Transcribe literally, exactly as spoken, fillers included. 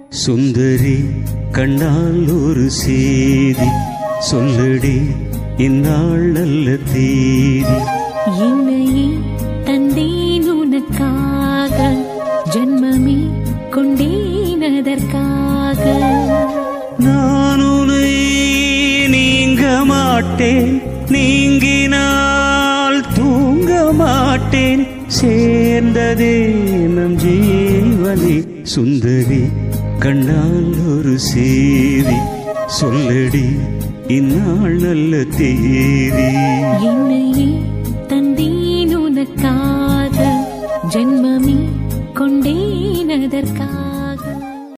சுந்தரி கண்ணால் ஒரு செய்தி சொல்லடி இந்நாள் நல்ல தேதி. என்னையே தந்தேன் உனக்காக, ஜன்மமே கொண்டேன் அதற்காக. நான் உன்னை நீங்க மாட்டேன், நீங்கினால் தூங்க மாட்டேன், சேர்ந்ததே நம் ஜீவனே. சுந்தரி கண்ணால் ஒரு செய்தி சொல்லடி இந்நாள் நல்ல தேதி. என்னையே தந்தேன் உனக்காக, ஜன்மமே கொண்டேன் அதற்காக.